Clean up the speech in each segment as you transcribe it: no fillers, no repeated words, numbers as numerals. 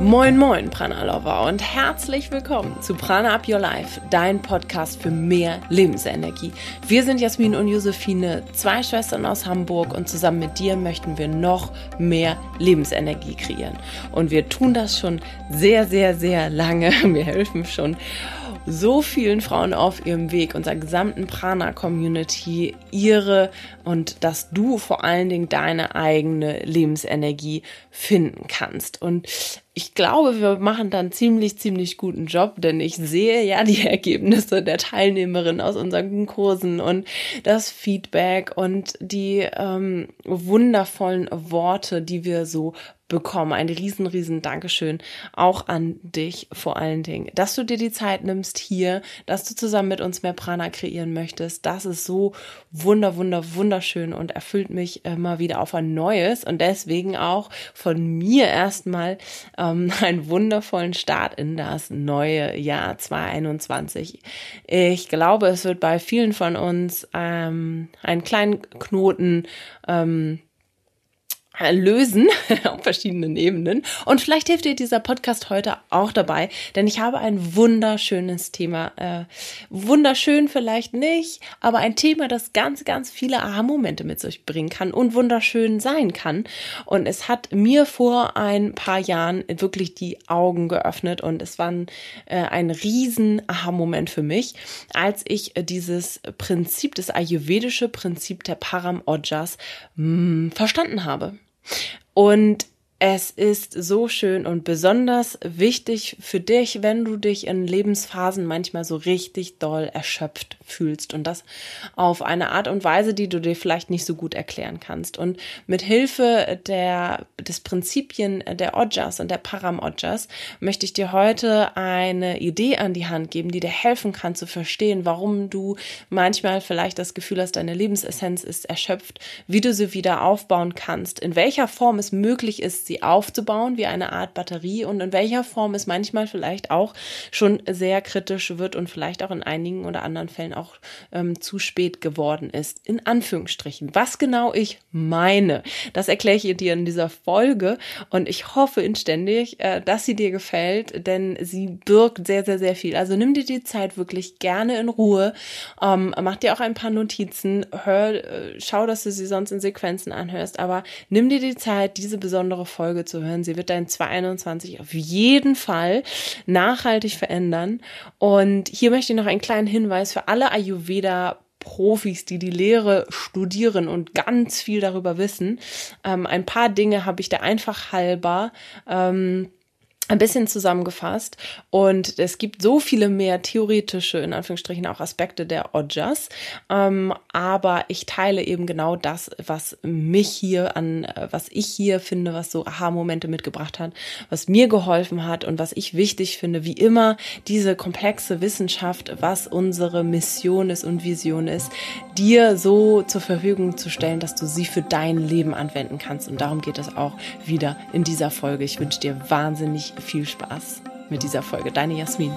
Moin Moin Prana Lover und herzlich willkommen zu Prana Up Your Life, dein Podcast für mehr Lebensenergie. Wir sind Jasmin und Josephine, zwei Schwestern aus Hamburg und zusammen mit dir möchten wir noch mehr Lebensenergie kreieren. Und wir tun das schon sehr, sehr, sehr lange. Wir helfen schon so vielen Frauen auf ihrem Weg, unserer gesamten Prana-Community, dass du vor allen Dingen deine eigene Lebensenergie finden kannst. Und ich glaube, wir machen dann ziemlich guten Job, denn ich sehe ja die Ergebnisse der Teilnehmerinnen aus unseren Kursen und das Feedback und die wundervollen Worte, die wir so bekommen. Ein riesen Dankeschön auch an dich vor allen Dingen, dass du dir die Zeit nimmst hier, dass du zusammen mit uns mehr Prana kreieren möchtest. Das ist so wunderschön und erfüllt mich immer wieder auf ein Neues und deswegen auch von mir erstmal einen wundervollen Start in das neue Jahr 2021. Ich glaube, es wird bei vielen von uns einen kleinen Knoten lösen auf verschiedenen Ebenen. Und vielleicht hilft dir dieser Podcast heute auch dabei, denn ich habe ein wunderschönes Thema. Wunderschön vielleicht nicht, aber ein Thema, das ganz viele Aha-Momente mit sich bringen kann und wunderschön sein kann. Und es hat mir vor ein paar Jahren wirklich die Augen geöffnet und es war ein riesen Aha-Moment für mich, als ich dieses Prinzip, das ayurvedische Prinzip der Param Ojas verstanden habe. Und es ist so schön und besonders wichtig für dich, wenn du dich in Lebensphasen manchmal so richtig doll erschöpft fühlst und das auf eine Art und Weise, die du dir vielleicht nicht so gut erklären kannst. Und mit Hilfe des Prinzipien der Ojas und der Param Ojas möchte ich dir heute eine Idee an die Hand geben, die dir helfen kann zu verstehen, warum du manchmal vielleicht das Gefühl hast, deine Lebensessenz ist erschöpft, wie du sie wieder aufbauen kannst, in welcher Form es möglich ist, sie aufzubauen wie eine Art Batterie und in welcher Form es manchmal vielleicht auch schon sehr kritisch wird und vielleicht auch in einigen oder anderen Fällen auch zu spät geworden ist, in Anführungsstrichen. Was genau ich meine, das erkläre ich dir in dieser Folge und ich hoffe inständig, dass sie dir gefällt, denn sie birgt sehr viel. Also nimm dir die Zeit wirklich gerne in Ruhe, mach dir auch ein paar Notizen, schau, dass du sie sonst in Sequenzen anhörst, aber nimm dir die Zeit, diese besondere Folge zu hören. Sie wird dein 2021 auf jeden Fall nachhaltig verändern. Und hier möchte ich noch einen kleinen Hinweis für alle Ayurveda-Profis, die die Lehre studieren und ganz viel darüber wissen. Ein paar Dinge habe ich da einfach halber ein bisschen zusammengefasst und es gibt so viele mehr theoretische, in Anführungsstrichen auch Aspekte der Ojas, aber ich teile eben genau das, was ich hier finde, was so Aha-Momente mitgebracht hat, was mir geholfen hat und was ich wichtig finde, wie immer diese komplexe Wissenschaft, was unsere Mission ist und Vision ist, dir so zur Verfügung zu stellen, dass du sie für dein Leben anwenden kannst und darum geht es auch wieder in dieser Folge. Ich wünsche dir wahnsinnig viel Spaß mit dieser Folge. Deine Jasmin.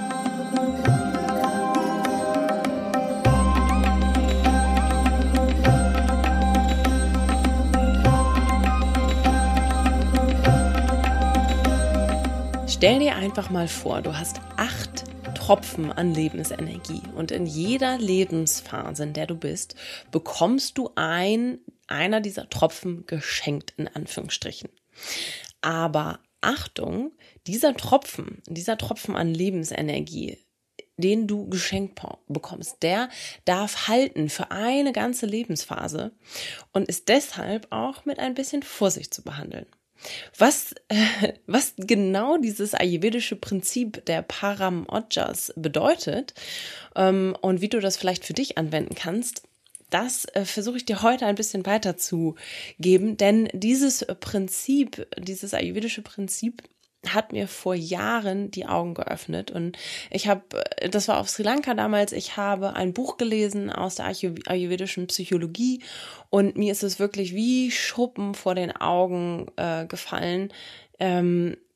Stell dir einfach mal vor, du hast 8 Tropfen an Lebensenergie und in jeder Lebensphase, in der du bist, bekommst du einer dieser Tropfen geschenkt, in Anführungsstrichen. Aber Achtung, dieser Tropfen an Lebensenergie, den du geschenkt bekommst, der darf halten für eine ganze Lebensphase und ist deshalb auch mit ein bisschen Vorsicht zu behandeln. Was genau dieses ayurvedische Prinzip der Param Ojas bedeutet und wie du das vielleicht für dich anwenden kannst, das versuche ich dir heute ein bisschen weiterzugeben, denn dieses ayurvedische Prinzip hat mir vor Jahren die Augen geöffnet und das war auf Sri Lanka damals, ich habe ein Buch gelesen aus der ayurvedischen Psychologie und mir ist es wirklich wie Schuppen vor den Augen gefallen,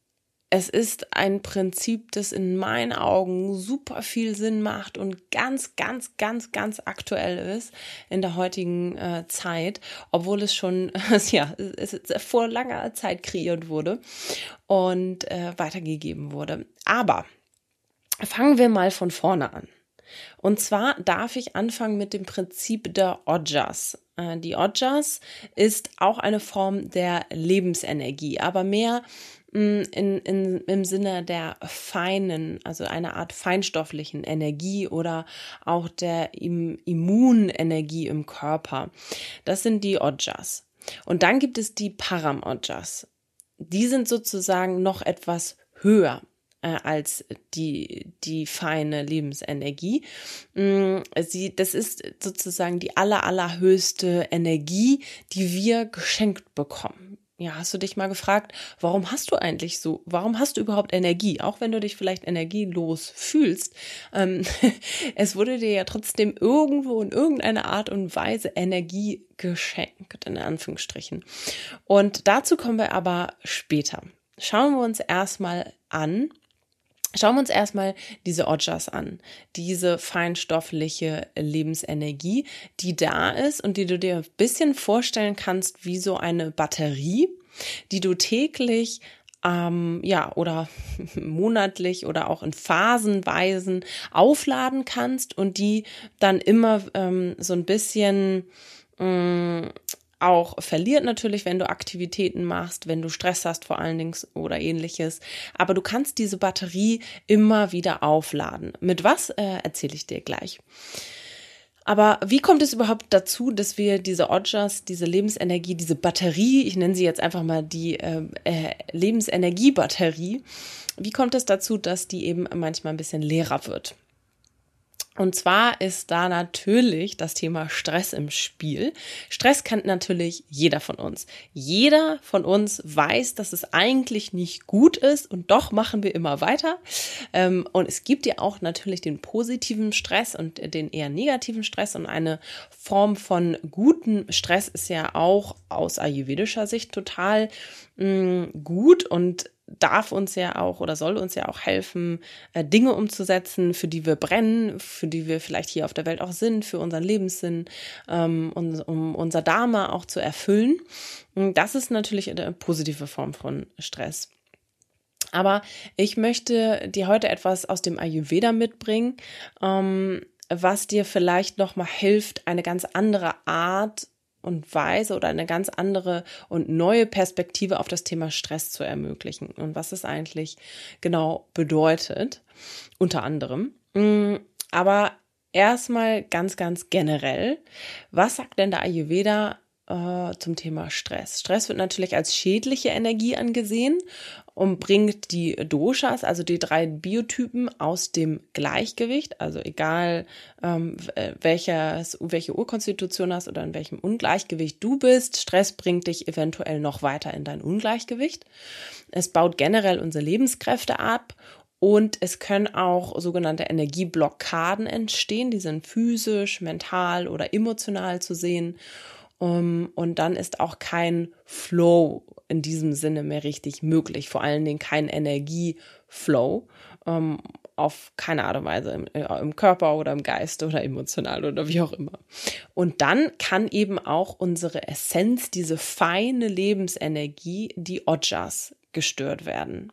es ist ein Prinzip, das in meinen Augen super viel Sinn macht und ganz, ganz, ganz, ganz aktuell ist in der heutigen Zeit, obwohl es schon es vor langer Zeit kreiert wurde und weitergegeben wurde. Aber fangen wir mal von vorne an. Und zwar darf ich anfangen mit dem Prinzip der Ojas. Die Ojas ist auch eine Form der Lebensenergie, aber mehr im Sinne der feinen, also einer Art feinstofflichen Energie oder auch der Immunenergie im Körper. Das sind die Ojas. Und dann gibt es die Param-Ojas. Die sind sozusagen noch etwas höher als die feine Lebensenergie. Das ist sozusagen die allerhöchste Energie, die wir geschenkt bekommen. Ja, hast du dich mal gefragt, warum hast du überhaupt Energie? Auch wenn du dich vielleicht energielos fühlst, es wurde dir ja trotzdem irgendwo in irgendeiner Art und Weise Energie geschenkt, in Anführungsstrichen. Und dazu kommen wir aber später. Schauen wir uns erstmal diese Ojas an, diese feinstoffliche Lebensenergie, die da ist und die du dir ein bisschen vorstellen kannst wie so eine Batterie, die du täglich oder monatlich oder auch in Phasenweisen aufladen kannst und die dann immer so ein bisschen auch verliert natürlich, wenn du Aktivitäten machst, wenn du Stress hast vor allen Dingen oder ähnliches. Aber du kannst diese Batterie immer wieder aufladen. Mit was, erzähle ich dir gleich. Aber wie kommt es überhaupt dazu, dass wir diese Ojas, diese Lebensenergie, diese Batterie, ich nenne sie jetzt einfach mal die Lebensenergiebatterie, wie kommt es dazu, dass die eben manchmal ein bisschen leerer wird? Und zwar ist da natürlich das Thema Stress im Spiel. Stress kennt natürlich jeder von uns. Jeder von uns weiß, dass es eigentlich nicht gut ist und doch machen wir immer weiter. Und es gibt ja auch natürlich den positiven Stress und den eher negativen Stress. Und eine Form von gutem Stress ist ja auch aus ayurvedischer Sicht total gut und darf uns ja auch oder soll uns ja auch helfen, Dinge umzusetzen, für die wir brennen, für die wir vielleicht hier auf der Welt auch sind, für unseren Lebenssinn, um unser Dharma auch zu erfüllen. Das ist natürlich eine positive Form von Stress. Aber ich möchte dir heute etwas aus dem Ayurveda mitbringen, was dir vielleicht nochmal hilft, eine ganz andere Art und Weise oder eine ganz andere und neue Perspektive auf das Thema Stress zu ermöglichen und was es eigentlich genau bedeutet, unter anderem. Aber erstmal ganz, ganz generell, was sagt denn der Ayurveda zum Thema Stress? Stress wird natürlich als schädliche Energie angesehen und bringt die Doshas, also die 3 Biotypen, aus dem Gleichgewicht. Also egal, welche Urkonstitution hast oder in welchem Ungleichgewicht du bist, Stress bringt dich eventuell noch weiter in dein Ungleichgewicht. Es baut generell unsere Lebenskräfte ab. Und es können auch sogenannte Energieblockaden entstehen, die sind physisch, mental oder emotional zu sehen. Und dann ist auch kein Flow in diesem Sinne mehr richtig möglich, vor allen Dingen kein Energieflow auf keine Art und Weise im Körper oder im Geist oder emotional oder wie auch immer. Und dann kann eben auch unsere Essenz, diese feine Lebensenergie, die Ojas, gestört werden.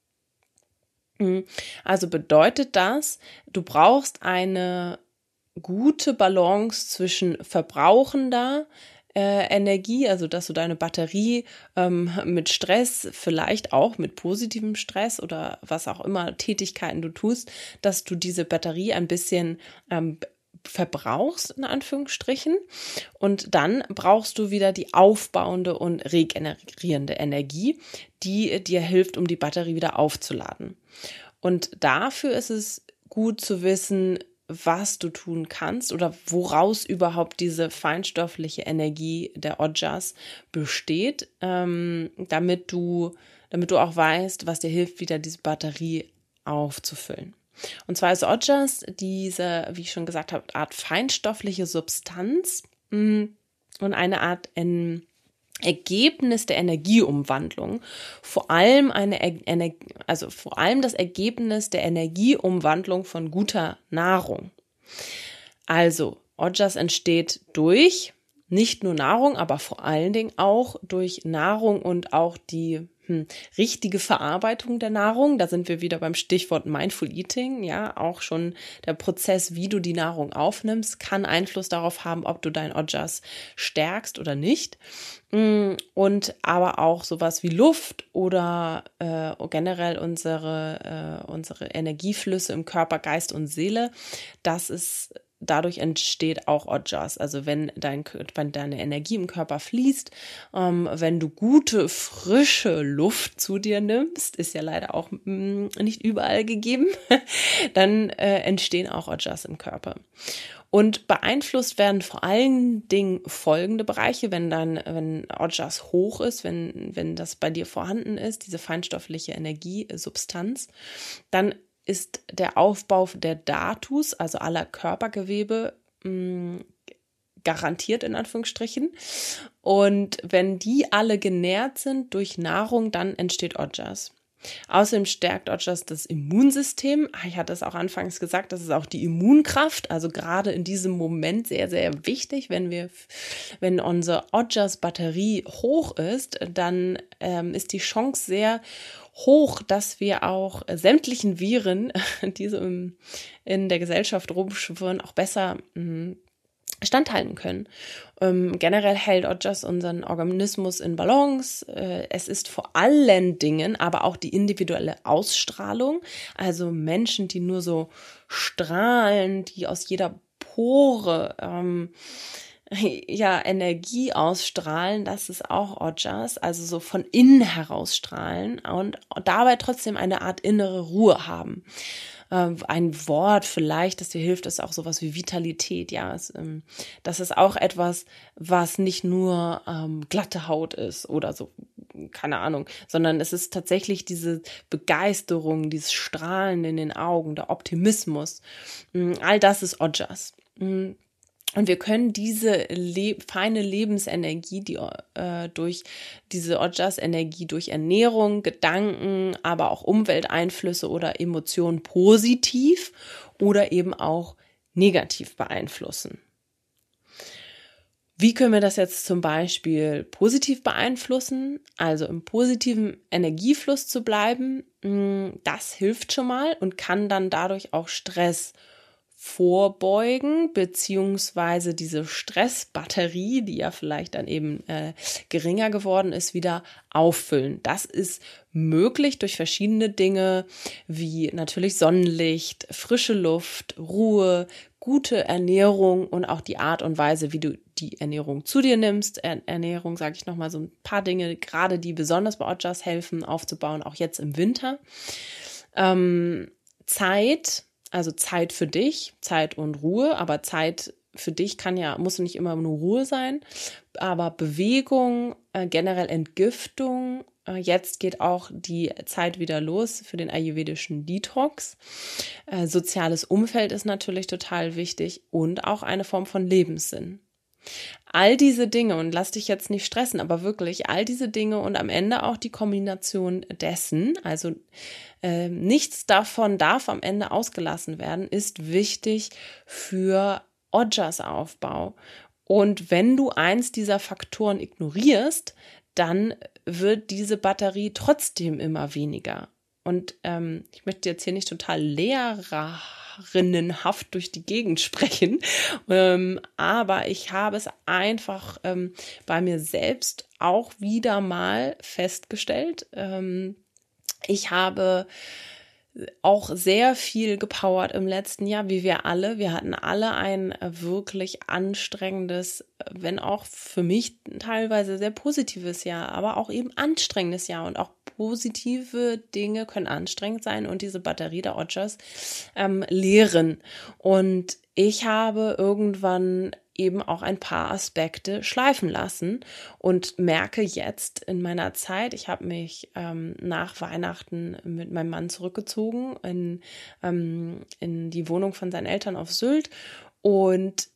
Also bedeutet das, du brauchst eine gute Balance zwischen verbrauchender Energie, also dass du deine Batterie mit Stress, vielleicht auch mit positivem Stress oder was auch immer Tätigkeiten du tust, dass du diese Batterie ein bisschen verbrauchst, in Anführungsstrichen. Und dann brauchst du wieder die aufbauende und regenerierende Energie, die dir hilft, um die Batterie wieder aufzuladen. Und dafür ist es gut zu wissen, was du tun kannst oder woraus überhaupt diese feinstoffliche Energie der Ojas besteht, damit du auch weißt, was dir hilft, wieder diese Batterie aufzufüllen. Und zwar ist Ojas diese, wie ich schon gesagt habe, Art feinstoffliche Substanz und eine Art Ergebnis der Energieumwandlung, vor allem vor allem das Ergebnis der Energieumwandlung von guter Nahrung. Also Ojas entsteht durch nicht nur Nahrung, aber vor allen Dingen auch durch Nahrung und auch die richtige Verarbeitung der Nahrung. Da sind wir wieder beim Stichwort Mindful Eating. Ja, auch schon der Prozess, wie du die Nahrung aufnimmst, kann Einfluss darauf haben, ob du dein Ojas stärkst oder nicht. Und aber auch sowas wie Luft oder generell unsere Energieflüsse im Körper, Geist und Seele. Dadurch entsteht auch Ojas. Also wenn deine Energie im Körper fließt, wenn du gute, frische Luft zu dir nimmst, ist ja leider auch nicht überall gegeben, dann entstehen auch Ojas im Körper. Und beeinflusst werden vor allen Dingen folgende Bereiche, wenn Ojas hoch ist, wenn das bei dir vorhanden ist, diese feinstoffliche Energiesubstanz, dann ist der Aufbau der Dhatus, also aller Körpergewebe, garantiert in Anführungsstrichen. Und wenn die alle genährt sind durch Nahrung, dann entsteht Ojas. Außerdem stärkt Ojas das Immunsystem. Ich hatte es auch anfangs gesagt, das ist auch die Immunkraft, also gerade in diesem Moment sehr, sehr wichtig. Wenn unsere Ojas-Batterie hoch ist, dann ist die Chance sehr hoch, dass wir auch sämtlichen Viren, die so in der Gesellschaft rumschwirren, auch besser standhalten können. Generell hält Ojas unseren Organismus in Balance. Es ist vor allen Dingen aber auch die individuelle Ausstrahlung, also Menschen, die nur so strahlen, die aus jeder Pore Energie ausstrahlen, das ist auch Ojas, also so von innen heraus strahlen und dabei trotzdem eine Art innere Ruhe haben. Ein Wort vielleicht, das dir hilft, ist auch sowas wie Vitalität, ja. Das ist auch etwas, was nicht nur glatte Haut ist oder so, keine Ahnung, sondern es ist tatsächlich diese Begeisterung, dieses Strahlen in den Augen, der Optimismus. All das ist Ojas. Und wir können diese feine Lebensenergie, die durch diese Ojas-Energie, durch Ernährung, Gedanken, aber auch Umwelteinflüsse oder Emotionen positiv oder eben auch negativ beeinflussen. Wie können wir das jetzt zum Beispiel positiv beeinflussen? Also im positiven Energiefluss zu bleiben, das hilft schon mal und kann dann dadurch auch Stress vorbeugen, beziehungsweise diese Stressbatterie, die ja vielleicht dann eben geringer geworden ist, wieder auffüllen. Das ist möglich durch verschiedene Dinge, wie natürlich Sonnenlicht, frische Luft, Ruhe, gute Ernährung und auch die Art und Weise, wie du die Ernährung zu dir nimmst. Ernährung, sage ich nochmal, so ein paar Dinge, gerade die besonders bei Ojas helfen, aufzubauen, auch jetzt im Winter. Zeit für dich, Zeit und Ruhe, aber Zeit für dich muss nicht immer nur Ruhe sein, aber Bewegung, generell Entgiftung. Jetzt geht auch die Zeit wieder los für den ayurvedischen Detox. Soziales Umfeld ist natürlich total wichtig und auch eine Form von Lebenssinn. All diese Dinge, und lass dich jetzt nicht stressen, aber wirklich all diese Dinge und am Ende auch die Kombination dessen, also nichts davon darf am Ende ausgelassen werden, ist wichtig für Ojas-Aufbau. Und wenn du eins dieser Faktoren ignorierst, dann wird diese Batterie trotzdem immer weniger. Und ich möchte jetzt hier nicht total lehrerinnenhaft durch die Gegend sprechen, aber ich habe es einfach bei mir selbst auch wieder mal festgestellt. Ich habe auch sehr viel gepowert im letzten Jahr, wie wir alle. Wir hatten alle ein wirklich anstrengendes, wenn auch für mich teilweise sehr positives Jahr, aber auch eben anstrengendes Jahr. Und auch positive Dinge können anstrengend sein und diese Batterie der Ojas leeren. Und ich habe irgendwann eben auch ein paar Aspekte schleifen lassen und merke jetzt in meiner Zeit, ich habe mich nach Weihnachten mit meinem Mann zurückgezogen in die Wohnung von seinen Eltern auf Sylt und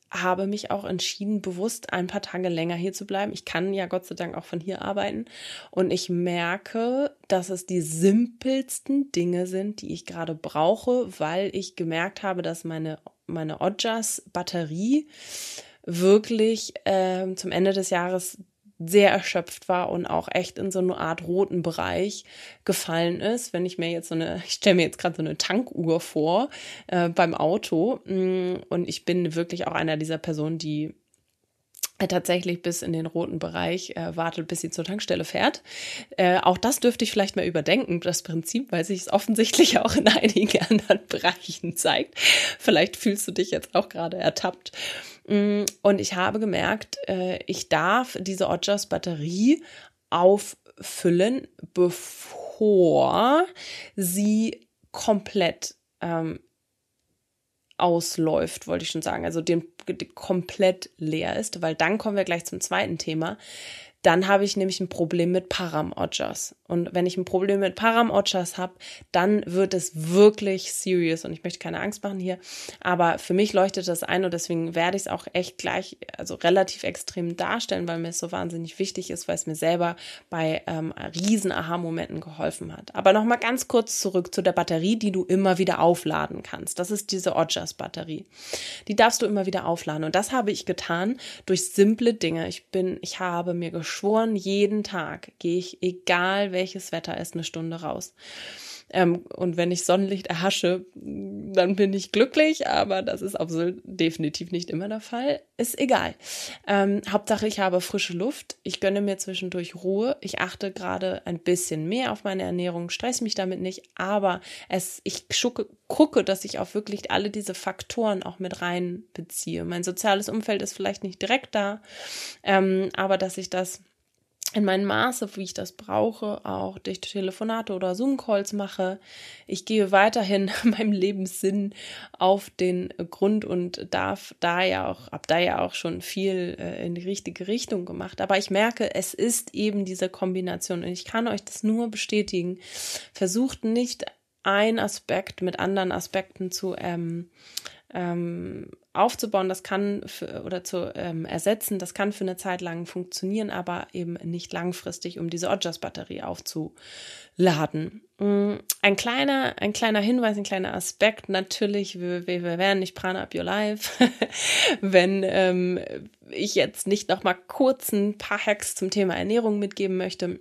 habe mich auch entschieden, bewusst ein paar Tage länger hier zu bleiben. Ich kann ja Gott sei Dank auch von hier arbeiten. Und ich merke, dass es die simpelsten Dinge sind, die ich gerade brauche, weil ich gemerkt habe, dass meine Oddjas-Batterie wirklich zum Ende des Jahres sehr erschöpft war und auch echt in so eine Art roten Bereich gefallen ist. Wenn ich mir jetzt ich stelle mir jetzt gerade so eine Tankuhr vor beim Auto, und ich bin wirklich auch einer dieser Personen, die tatsächlich bis in den roten Bereich wartet, bis sie zur Tankstelle fährt. Auch das dürfte ich vielleicht mal überdenken, das Prinzip, weil sich es offensichtlich auch in einigen anderen Bereichen zeigt. Vielleicht fühlst du dich jetzt auch gerade ertappt. Und ich habe gemerkt, ich darf diese Oddjas-Batterie auffüllen, bevor sie komplett ausläuft, wollte ich schon sagen, also komplett leer ist, weil dann kommen wir gleich zum zweiten Thema. Dann habe ich nämlich ein Problem mit Param-Oddjas. Und wenn ich ein Problem mit Param-Oddjas habe, dann wird es wirklich serious. Und ich möchte keine Angst machen hier, aber für mich leuchtet das ein und deswegen werde ich es auch echt gleich, also relativ extrem darstellen, weil mir es so wahnsinnig wichtig ist, weil es mir selber bei riesen Aha-Momenten geholfen hat. Aber nochmal ganz kurz zurück zu der Batterie, die du immer wieder aufladen kannst. Das ist diese Oddjas-Batterie. Die darfst du immer wieder aufladen. Und das habe ich getan durch simple Dinge. Ich habe mir geschworen, jeden Tag gehe ich, egal welches Wetter ist, eine Stunde raus. Und wenn ich Sonnenlicht erhasche, dann bin ich glücklich, aber das ist absolut definitiv nicht immer der Fall. Ist egal. Hauptsache, ich habe frische Luft. Ich gönne mir zwischendurch Ruhe. Ich achte gerade ein bisschen mehr auf meine Ernährung, stress mich damit nicht, aber ich gucke, dass ich auch wirklich alle diese Faktoren auch mit reinbeziehe. Mein soziales Umfeld ist vielleicht nicht direkt da, aber dass ich das in meinem Maße, wie ich das brauche, auch durch Telefonate oder Zoom-Calls mache. Ich gehe weiterhin meinem Lebenssinn auf den Grund und habe da ja auch schon viel in die richtige Richtung gemacht. Aber ich merke, es ist eben diese Kombination und ich kann euch das nur bestätigen. Versucht nicht einen Aspekt mit anderen Aspekten zu aufzubauen, das kann zu ersetzen, das kann für eine Zeit lang funktionieren, aber eben nicht langfristig, um diese Oddjas-Batterie aufzuladen. Ein kleiner Hinweis, ein kleiner Aspekt, natürlich, wir werden nicht Prana Up Your Life, wenn ich jetzt nicht noch mal kurz ein paar Hacks zum Thema Ernährung mitgeben möchte.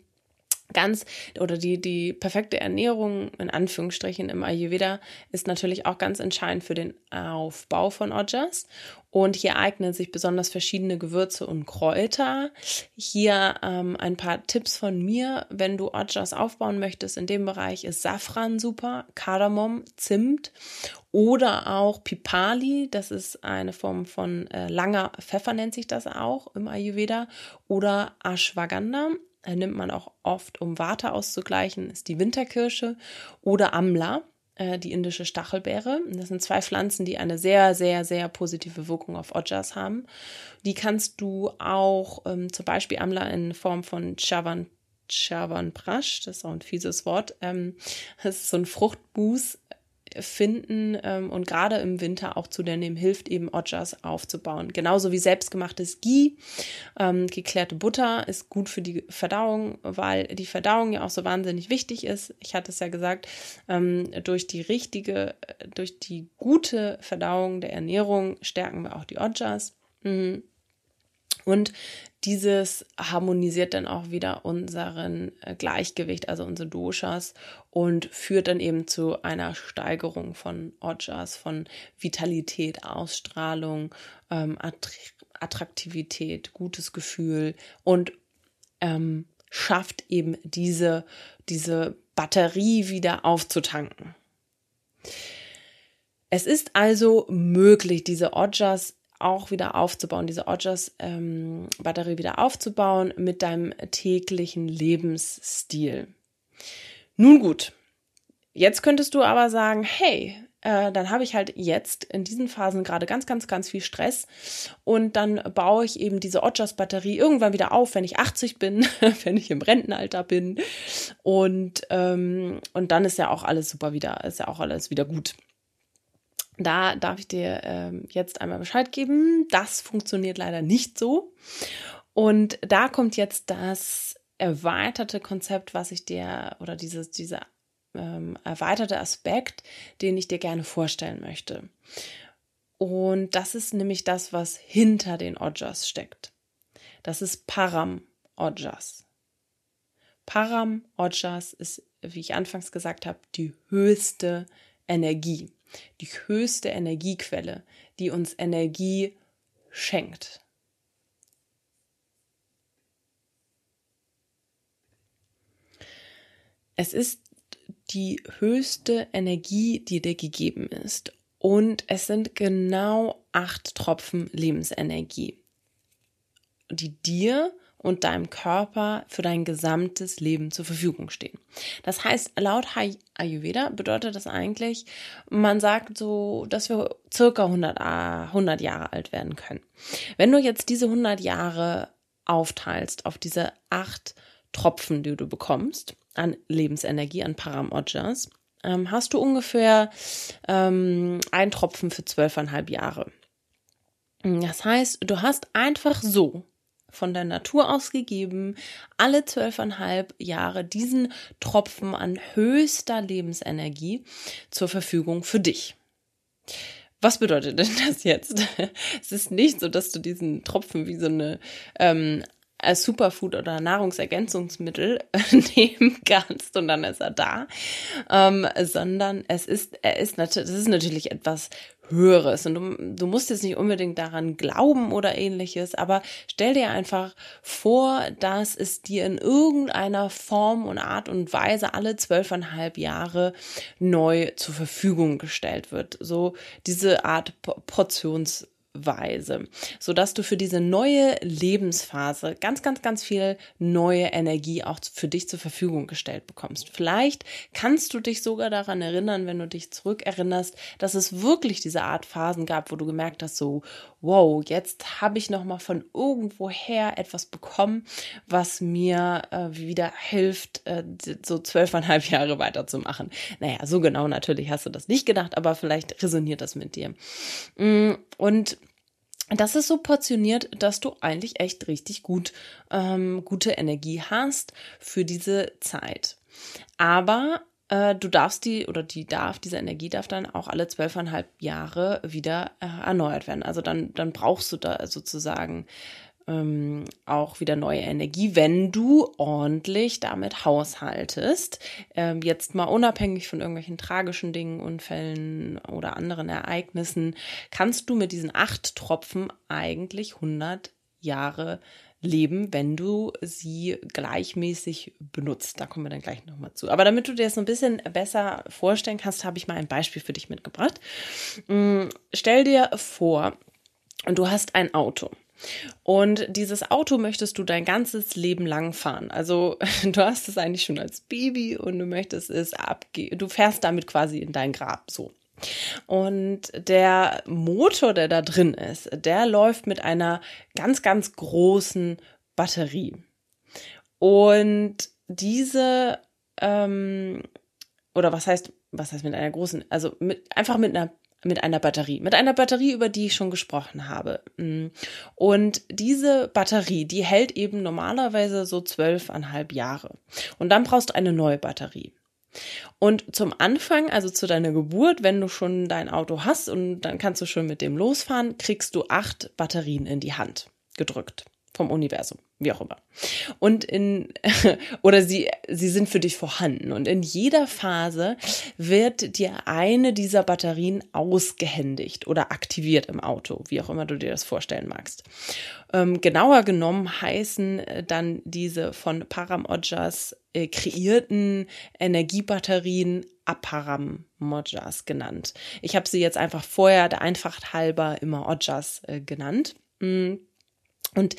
Die perfekte Ernährung, in Anführungsstrichen, im Ayurveda ist natürlich auch ganz entscheidend für den Aufbau von Oddjas. Und hier eignen sich besonders verschiedene Gewürze und Kräuter. Hier ein paar Tipps von mir, wenn du Oddjas aufbauen möchtest. In dem Bereich ist Safran super, Kardamom, Zimt oder auch Pipali. Das ist eine Form von langer Pfeffer, nennt sich das auch im Ayurveda. Oder Ashwagandha. Nimmt man auch oft, um Vata auszugleichen, ist die Winterkirsche oder Amla, die indische Stachelbeere. Das sind zwei Pflanzen, die eine sehr, sehr, sehr positive Wirkung auf Oddjas haben. Die kannst du auch, zum Beispiel Amla in Form von Chyawanprash, das ist auch ein fieses Wort, das ist so ein Fruchtmus, finden und gerade im Winter auch zu dir nehmen, hilft eben Oddjas aufzubauen. Genauso wie selbstgemachtes Ghee, geklärte Butter ist gut für die Verdauung, weil die Verdauung ja auch so wahnsinnig wichtig ist. Ich hatte es ja gesagt, durch die gute Verdauung der Ernährung stärken wir auch die Oddjas. Und dieses harmonisiert dann auch wieder unseren Gleichgewicht, also unsere Doshas, und führt dann eben zu einer Steigerung von Oddjas, von Vitalität, Ausstrahlung, Attraktivität, gutes Gefühl und schafft eben diese Batterie wieder aufzutanken. Es ist also möglich, diese Oddjas auch wieder aufzubauen, diese Oddjas-Batterie wieder aufzubauen mit deinem täglichen Lebensstil. Nun gut, jetzt könntest du aber sagen, hey, dann habe ich halt jetzt in diesen Phasen gerade ganz, ganz, ganz viel Stress und dann baue ich eben diese Oddjas-Batterie irgendwann wieder auf, wenn ich 80 bin, wenn ich im Rentenalter bin und dann ist ja auch alles super wieder, ist ja auch alles wieder gut. Da darf ich dir jetzt einmal Bescheid geben, das funktioniert leider nicht so. Und da kommt jetzt das erweiterte Konzept, was ich dir, oder dieser erweiterte Aspekt, den ich dir gerne vorstellen möchte. Und das ist nämlich das, was hinter den Ojas steckt. Das ist Param Ojas. Param Ojas ist, wie ich anfangs gesagt habe, die höchste Energie. Die höchste Energiequelle, die uns Energie schenkt. Es ist die höchste Energie, die dir gegeben ist. Und es sind genau 8 Tropfen Lebensenergie, die dir und deinem Körper für dein gesamtes Leben zur Verfügung stehen. Das heißt, laut Ayurveda bedeutet das eigentlich, man sagt so, dass wir circa 100 Jahre alt werden können. Wenn du jetzt diese 100 Jahre aufteilst auf diese 8 Tropfen, die du bekommst an Lebensenergie, an Param Ojas, hast du ungefähr einen Tropfen für 12,5 Jahre. Das heißt, du hast einfach so von der Natur aus gegeben, alle 12,5 Jahre diesen Tropfen an höchster Lebensenergie zur Verfügung für dich. Was bedeutet denn das jetzt? Es ist nicht so, dass du diesen Tropfen wie so eine als Superfood oder Nahrungsergänzungsmittel nehmen kannst und dann ist er da, sondern das ist natürlich etwas Höheres und du musst jetzt nicht unbedingt daran glauben oder ähnliches, aber stell dir einfach vor, dass es dir in irgendeiner Form und Art und Weise alle 12,5 Jahre neu zur Verfügung gestellt wird. So diese Art Portionsweise, sodass du für diese neue Lebensphase ganz, ganz, ganz viel neue Energie auch für dich zur Verfügung gestellt bekommst. Vielleicht kannst du dich sogar daran erinnern, wenn du dich zurückerinnerst, dass es wirklich diese Art Phasen gab, wo du gemerkt hast, so, wow, jetzt habe ich nochmal von irgendwoher etwas bekommen, was mir wieder hilft, so 12,5 Jahre weiterzumachen. Naja, so genau natürlich hast du das nicht gedacht, aber vielleicht resoniert das mit dir. Und das ist so portioniert, dass du eigentlich echt richtig gute Energie hast für diese Zeit. Aber diese Energie darf dann auch alle 12,5 Jahre wieder erneuert werden. Also dann brauchst du da sozusagen auch wieder neue Energie, wenn du ordentlich damit haushaltest. Jetzt mal unabhängig von irgendwelchen tragischen Dingen, Unfällen oder anderen Ereignissen, kannst du mit diesen 8 Tropfen eigentlich 100 Jahre leben, wenn du sie gleichmäßig benutzt. Da kommen wir dann gleich nochmal zu. Aber damit du dir das so ein bisschen besser vorstellen kannst, habe ich mal ein Beispiel für dich mitgebracht. Stell dir vor, du hast ein Auto. Und dieses Auto möchtest du dein ganzes Leben lang fahren. Also du hast es eigentlich schon als Baby und du möchtest es du fährst damit quasi in dein Grab, so. Und der Motor, der da drin ist, der läuft mit einer ganz, ganz großen Batterie. Und diese, oder was heißt mit einer großen, also mit einer Batterie, über die ich schon gesprochen habe. Und diese Batterie, die hält eben normalerweise so 12,5 Jahre. Und dann brauchst du eine neue Batterie. Und zum Anfang, also zu deiner Geburt, wenn du schon dein Auto hast und dann kannst du schon mit dem losfahren, kriegst du 8 Batterien in die Hand gedrückt. Vom Universum, wie auch immer. Und oder sie sind für dich vorhanden. Und in jeder Phase wird dir eine dieser Batterien ausgehändigt oder aktiviert im Auto, wie auch immer du dir das vorstellen magst. Genauer genommen heißen dann diese von Param Ojas kreierten Energiebatterien Aparam Ojas genannt. Ich habe sie jetzt einfach vorher der Einfachheit halber immer Ojas genannt. Und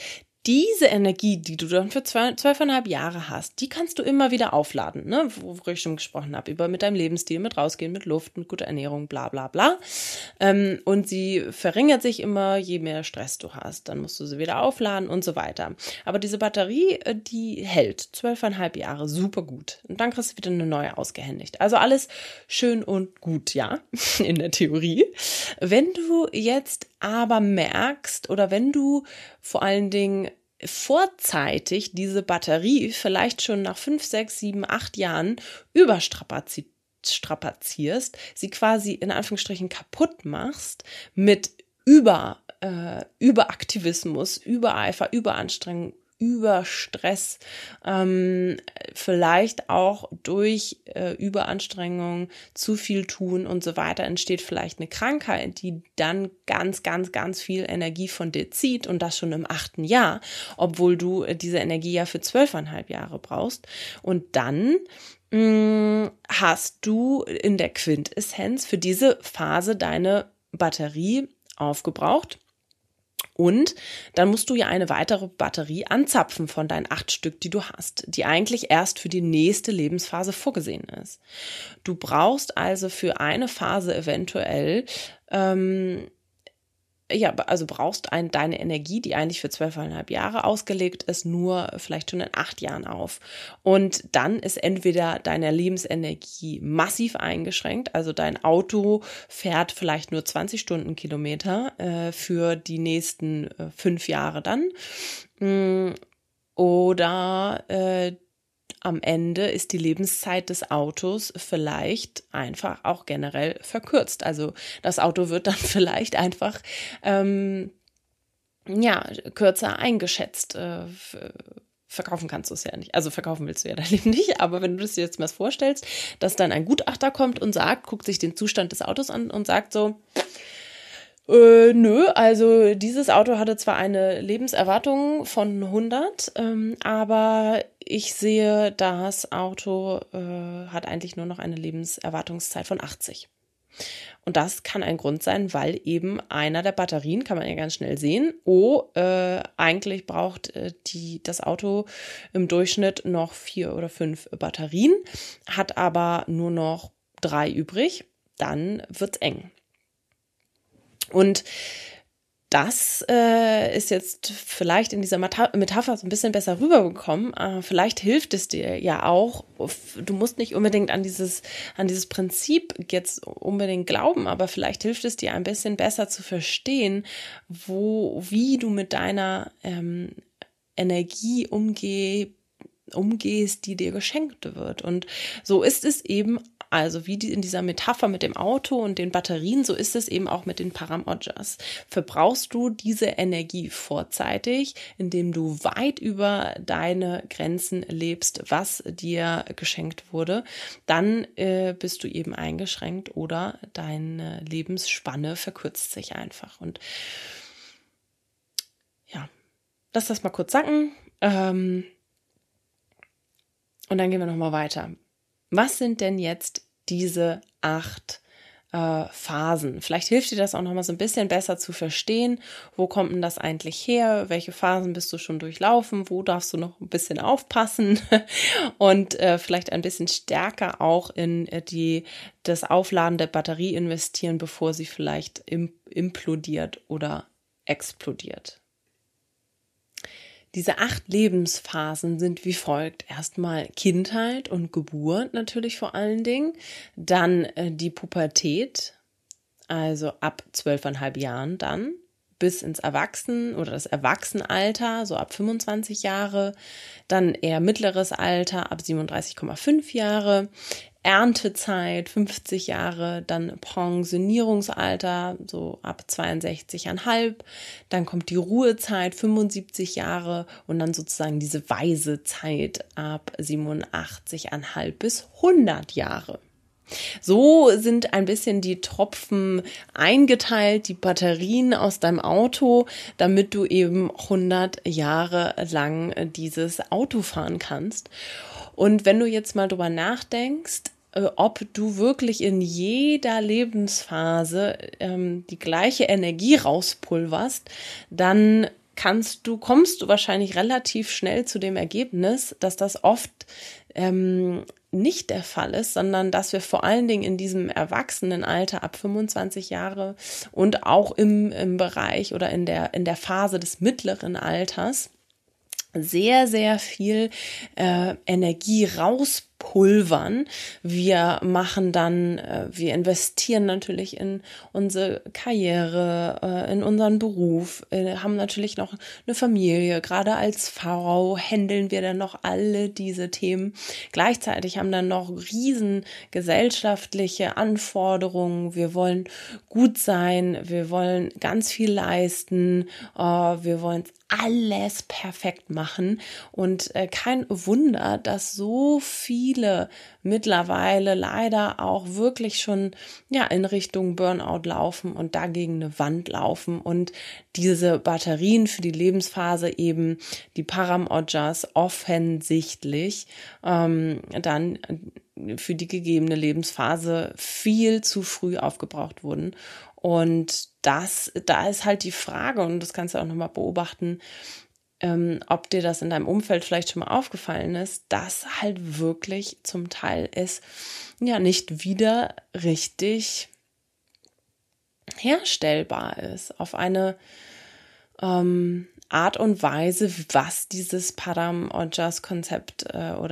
diese Energie, die du dann für 12,5 Jahre hast, die kannst du immer wieder aufladen, ne? Worüber ich schon gesprochen habe, über mit deinem Lebensstil, mit Rausgehen, mit Luft, mit guter Ernährung, bla bla bla. Und sie verringert sich immer, je mehr Stress du hast. Dann musst du sie wieder aufladen und so weiter. Aber diese Batterie, die hält 12,5 Jahre super gut. Und dann kriegst du wieder eine neue ausgehändigt. Also alles schön und gut, ja, in der Theorie. Wenn du jetzt aber merkst oder wenn du vor allen Dingen vorzeitig diese Batterie vielleicht schon nach 5, 6, 7, 8 Jahren überstrapazierst, sie quasi in Anführungsstrichen kaputt machst mit Überaktivismus, Übereifer, Überanstrengung, Überstress, vielleicht auch durch Überanstrengung, zu viel tun und so weiter, entsteht vielleicht eine Krankheit, die dann ganz, ganz, ganz viel Energie von dir zieht und das schon im 8. Jahr, obwohl du diese Energie ja für 12,5 Jahre brauchst. Und dann hast du in der Quintessenz für diese Phase deine Batterie aufgebraucht. Und dann musst du ja eine weitere Batterie anzapfen von deinen 8 Stück, die du hast, die eigentlich erst für die nächste Lebensphase vorgesehen ist. Du brauchst also für eine Phase eventuell, brauchst deine Energie, die eigentlich für 12,5 Jahre ausgelegt ist, nur vielleicht schon in 8 Jahren auf. Und dann ist entweder deine Lebensenergie massiv eingeschränkt, also dein Auto fährt vielleicht nur 20 Stundenkilometer für die nächsten 5 Jahre dann. Oder am Ende ist die Lebenszeit des Autos vielleicht einfach auch generell verkürzt. Also das Auto wird dann vielleicht einfach kürzer eingeschätzt. Verkaufen kannst du es ja nicht. Also verkaufen willst du ja dein Leben nicht, aber wenn du dir jetzt mal vorstellst, dass dann ein Gutachter kommt und guckt sich den Zustand des Autos an und sagt so, also dieses Auto hatte zwar eine Lebenserwartung von 100, aber ich sehe, das Auto hat eigentlich nur noch eine Lebenserwartungszeit von 80. Und das kann ein Grund sein, weil eben einer der Batterien, kann man ja ganz schnell sehen, eigentlich braucht das Auto im Durchschnitt noch 4 oder 5 Batterien, hat aber nur noch 3 übrig, dann wird's eng. Und das ist jetzt vielleicht in dieser Metapher so ein bisschen besser rübergekommen. Vielleicht hilft es dir ja auch. Du musst nicht unbedingt an dieses Prinzip jetzt unbedingt glauben, aber vielleicht hilft es dir ein bisschen besser zu verstehen, wie du mit deiner Energie umgehst, die dir geschenkt wird. Und so ist es eben, also wie in dieser Metapher mit dem Auto und den Batterien, so ist es eben auch mit den Param-Ojas. Verbrauchst du diese Energie vorzeitig, indem du weit über deine Grenzen lebst, was dir geschenkt wurde, dann bist du eben eingeschränkt oder deine Lebensspanne verkürzt sich einfach. Und ja, lass das mal kurz sacken. Und dann gehen wir nochmal weiter. Was sind denn jetzt diese 8 Phasen? Vielleicht hilft dir das auch nochmal so ein bisschen besser zu verstehen, wo kommt denn das eigentlich her? Welche Phasen bist du schon durchlaufen? Wo darfst du noch ein bisschen aufpassen? Und vielleicht ein bisschen stärker auch in das Aufladen der Batterie investieren, bevor sie vielleicht implodiert oder explodiert. Diese 8 Lebensphasen sind wie folgt. Erstmal Kindheit und Geburt natürlich vor allen Dingen. Dann die Pubertät, also ab 12,5 Jahren dann, bis ins das Erwachsenenalter, so ab 25 Jahre. Dann eher mittleres Alter, ab 37,5 Jahre. Erntezeit 50 Jahre, dann Pensionierungsalter so ab 62,5, dann kommt die Ruhezeit 75 Jahre und dann sozusagen diese weise Zeit ab 87,5 bis 100 Jahre. So sind ein bisschen die Tropfen eingeteilt, die Batterien aus deinem Auto, damit du eben 100 Jahre lang dieses Auto fahren kannst. Und wenn du jetzt mal drüber nachdenkst, ob du wirklich in jeder Lebensphase die gleiche Energie rauspulverst, dann kommst du wahrscheinlich relativ schnell zu dem Ergebnis, dass das oft nicht der Fall ist, sondern dass wir vor allen Dingen in diesem Erwachsenenalter ab 25 Jahre und auch im Bereich oder in der Phase des mittleren Alters sehr, sehr viel Energie rauspulvern. Wir investieren natürlich in unsere Karriere, in unseren Beruf, haben natürlich noch eine Familie. Gerade als Frau handeln wir dann noch alle diese Themen. Gleichzeitig haben dann noch riesen gesellschaftliche Anforderungen. Wir wollen gut sein, wir wollen ganz viel leisten, wir wollen alles perfekt machen und kein Wunder, dass so viele mittlerweile leider auch wirklich schon in Richtung Burnout laufen und dagegen eine Wand laufen und diese Batterien für die Lebensphase eben die Param-Ojas offensichtlich dann für die gegebene Lebensphase viel zu früh aufgebraucht wurden. Und da ist halt die Frage, und das kannst du auch nochmal beobachten, ob dir das in deinem Umfeld vielleicht schon mal aufgefallen ist, dass halt wirklich zum Teil es nicht wieder richtig herstellbar ist auf eine Art und Weise, was dieses Param-Ojas-Konzept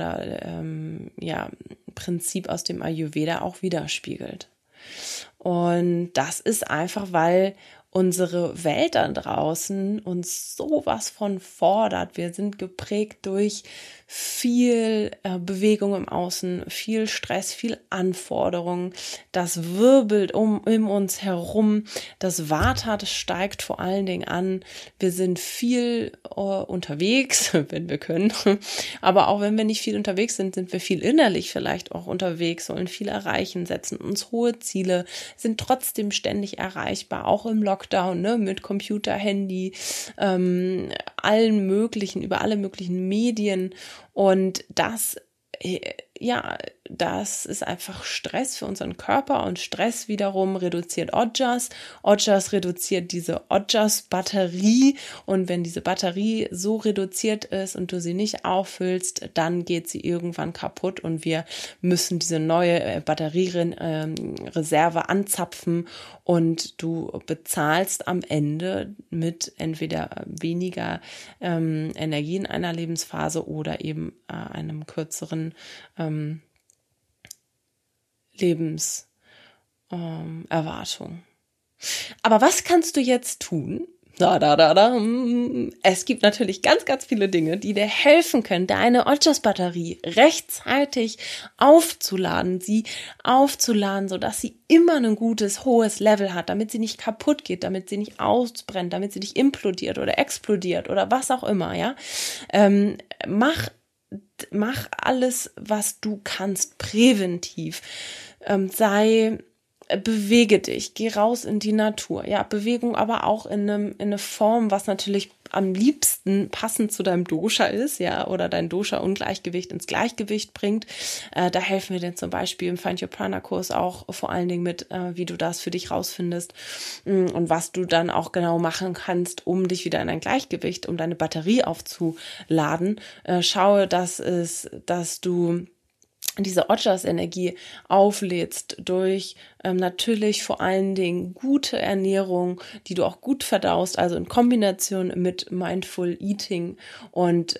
Prinzip aus dem Ayurveda auch widerspiegelt. Und das ist einfach, weil unsere Welt da draußen uns sowas von fordert. Wir sind geprägt durch viel Bewegung im Außen, viel Stress, viel Anforderungen. Das wirbelt um uns herum. Das Vata, das steigt vor allen Dingen an. Wir sind viel unterwegs, wenn wir können. Aber auch wenn wir nicht viel unterwegs sind, sind wir viel innerlich vielleicht auch unterwegs, wollen viel erreichen, setzen uns hohe Ziele, sind trotzdem ständig erreichbar, auch im Lockdown, mit Computer, Handy, über alle möglichen Medien. Und das ist einfach Stress für unseren Körper und Stress wiederum reduziert Ojas. Ojas reduziert diese Ojas-Batterie und wenn diese Batterie so reduziert ist und du sie nicht auffüllst, dann geht sie irgendwann kaputt und wir müssen diese neue Batteriereserve anzapfen und du bezahlst am Ende mit entweder weniger Energie in einer Lebensphase oder eben einem kürzeren Lebenserwartung. Aber was kannst du jetzt tun? Es gibt natürlich ganz, ganz viele Dinge, die dir helfen können, deine Ojas-Batterie rechtzeitig aufzuladen, sodass sie immer ein gutes, hohes Level hat, damit sie nicht kaputt geht, damit sie nicht ausbrennt, damit sie nicht implodiert oder explodiert oder was auch immer, ja. Mach alles, was du kannst, präventiv. Bewege dich, geh raus in die Natur. Ja, Bewegung aber auch in eine Form, was natürlich am liebsten passend zu deinem Dosha ist, ja, oder dein Dosha-Ungleichgewicht ins Gleichgewicht bringt. Da helfen wir dir zum Beispiel im Find Your Prana-Kurs auch vor allen Dingen mit, wie du das für dich rausfindest und was du dann auch genau machen kannst, um dich wieder in ein Gleichgewicht, um deine Batterie aufzuladen. Schaue, dass du diese Ojas-Energie auflädst durch natürlich vor allen Dingen gute Ernährung, die du auch gut verdaust, also in Kombination mit Mindful Eating und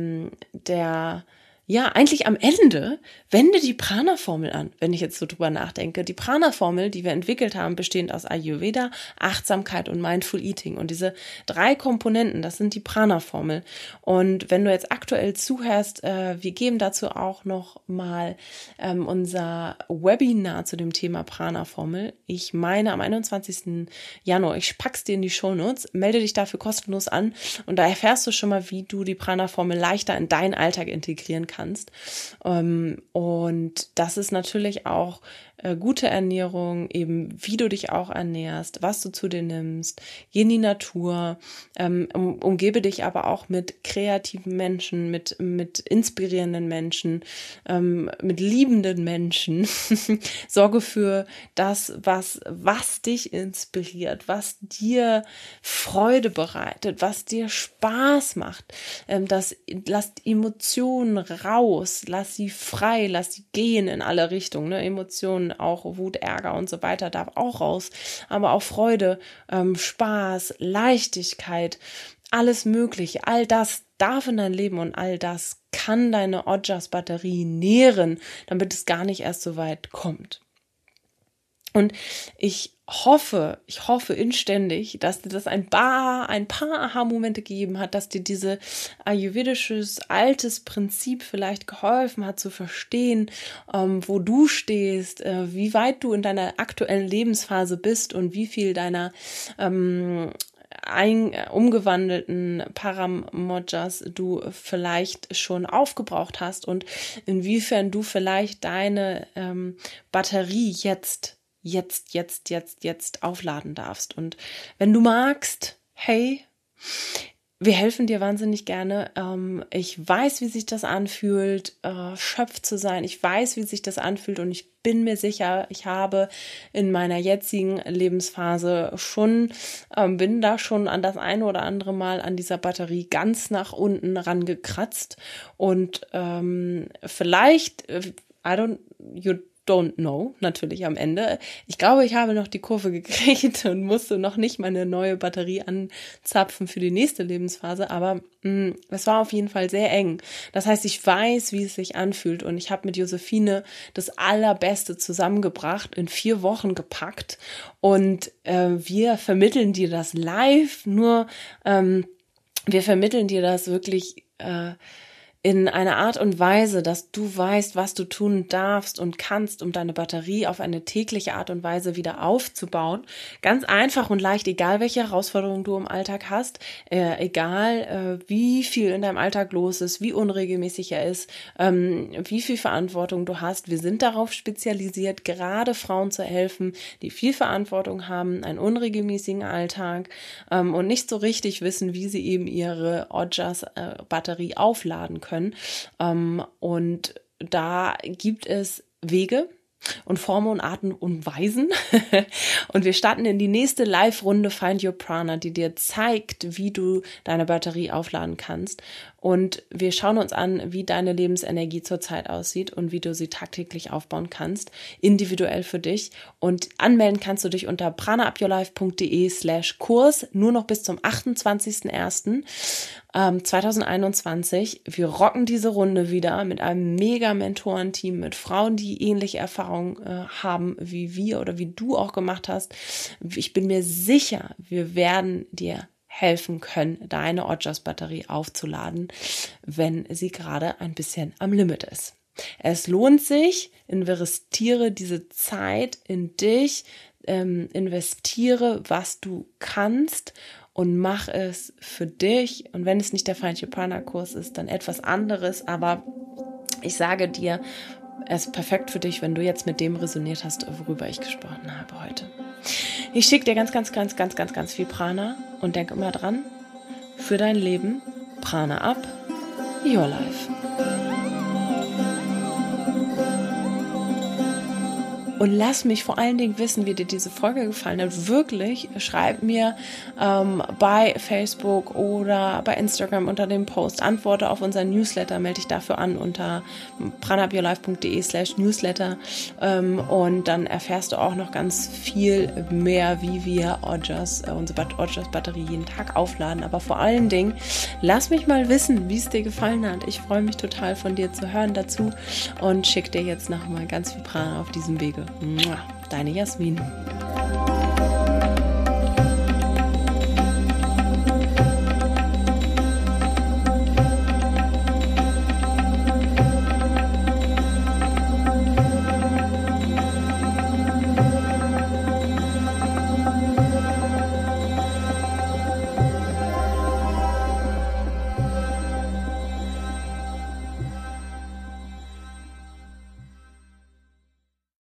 eigentlich am Ende wende die Prana-Formel an, wenn ich jetzt so drüber nachdenke. Die Prana-Formel, die wir entwickelt haben, bestehend aus Ayurveda, Achtsamkeit und Mindful Eating. Und diese 3 Komponenten, das sind die Prana-Formel. Und wenn du jetzt aktuell zuhörst, wir geben dazu auch noch mal unser Webinar zu dem Thema Prana-Formel. Ich meine am 21. Januar. Ich pack's dir in die Shownotes. Melde dich dafür kostenlos an. Und da erfährst du schon mal, wie du die Prana-Formel leichter in deinen Alltag integrieren kannst. Und das ist natürlich auch gute Ernährung, eben wie du dich auch ernährst, was du zu dir nimmst, geh in die Natur, umgebe dich aber auch mit kreativen Menschen, mit inspirierenden Menschen, mit liebenden Menschen. Sorge für das, was dich inspiriert, was dir Freude bereitet, was dir Spaß macht. Lass Emotionen raus, lass sie frei, lass sie gehen in alle Richtungen. Ne? Emotionen, auch Wut, Ärger und so weiter, darf auch raus. Aber auch Freude, Spaß, Leichtigkeit, alles Mögliche, all das darf in dein Leben und all das kann deine Ojas-Batterie nähren, damit es gar nicht erst so weit kommt. Und ich hoffe inständig, dass dir das ein paar Aha-Momente gegeben hat, dass dir diese ayurvedisches altes Prinzip vielleicht geholfen hat zu verstehen, wo du stehst, wie weit du in deiner aktuellen Lebensphase bist und wie viel deiner umgewandelten Paramojas du vielleicht schon aufgebraucht hast und inwiefern du vielleicht deine Batterie jetzt aufladen darfst. Und wenn du magst, hey, wir helfen dir wahnsinnig gerne. Ich weiß, wie sich das anfühlt, schöpft zu sein. Ich weiß, wie sich das anfühlt und ich bin mir sicher, ich habe in meiner jetzigen Lebensphase bin da schon an das eine oder andere Mal an dieser Batterie ganz nach unten rangekratzt und vielleicht, you don't know, natürlich am Ende. Ich glaube, ich habe noch die Kurve gekriegt und musste noch nicht meine neue Batterie anzapfen für die nächste Lebensphase, aber es war auf jeden Fall sehr eng. Das heißt, ich weiß, wie es sich anfühlt und ich habe mit Josephine das Allerbeste zusammengebracht, in 4 Wochen gepackt und wir vermitteln dir das live, wir vermitteln dir das wirklich in einer Art und Weise, dass du weißt, was du tun darfst und kannst, um deine Batterie auf eine tägliche Art und Weise wieder aufzubauen. Ganz einfach und leicht, egal welche Herausforderungen du im Alltag hast, egal wie viel in deinem Alltag los ist, wie unregelmäßig er ist, wie viel Verantwortung du hast. Wir sind darauf spezialisiert, gerade Frauen zu helfen, die viel Verantwortung haben, einen unregelmäßigen Alltag und nicht so richtig wissen, wie sie eben ihre Ojas-Batterie aufladen können. Und da gibt es Wege und Formen und Arten und Weisen. Und wir starten in die nächste Live-Runde Find Your Prana, die dir zeigt, wie du deine Batterie aufladen kannst. Und wir schauen uns an, wie deine Lebensenergie zurzeit aussieht und wie du sie tagtäglich aufbauen kannst, individuell für dich. Und anmelden kannst du dich unter pranaupyourlife.de/Kurs, nur noch bis zum 28.01.2021. Wir rocken diese Runde wieder mit einem mega Mentorenteam, mit Frauen, die ähnliche Erfahrungen haben wie wir oder wie du auch gemacht hast. Ich bin mir sicher, wir werden dir helfen können, deine Ojas-Batterie aufzuladen, wenn sie gerade ein bisschen am Limit ist. Es lohnt sich, investiere diese Zeit in dich, investiere, was du kannst und mach es für dich. Und wenn es nicht der Find Your Prana Kurs ist, dann etwas anderes. Aber ich sage dir, es ist perfekt für dich, wenn du jetzt mit dem resoniert hast, worüber ich gesprochen habe heute. Ich schicke dir ganz viel Prana und denk immer dran, für dein Leben, Prana up, your life. Und lass mich vor allen Dingen wissen, wie dir diese Folge gefallen hat. Wirklich, schreib mir bei Facebook oder bei Instagram unter dem Post. Antworte auf unseren Newsletter, melde dich dafür an unter pranaupyourlife.de/Newsletter und dann erfährst du auch noch ganz viel mehr, wie wir unsere Ojas-Batterie jeden Tag aufladen. Aber vor allen Dingen, lass mich mal wissen, wie es dir gefallen hat. Ich freue mich total, von dir zu hören dazu und schicke dir jetzt nochmal ganz viel Prana auf diesem Wege. Deine Jasmin.